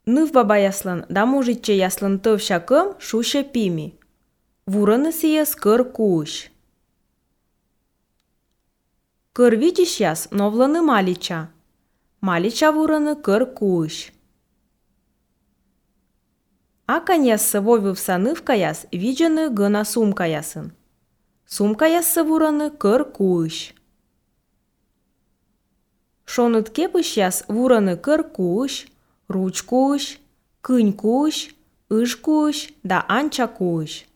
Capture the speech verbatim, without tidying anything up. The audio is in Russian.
Ныв баба яслын, да мужиче яслын тыв шакым шуше пими. Вурыны сиес кыр куыш. Кыр вичиш яс новлыны малича. Малича вурыны кыр куыш. Акань яссы вовывса нывка яс виджыны гына сумка ясын. Сумка яссы вурыны кыр куыш. Шоныт кепыш яс вурыны кыр куыш, руч куыш, кынь куыш, ыш куыш да анча куыш.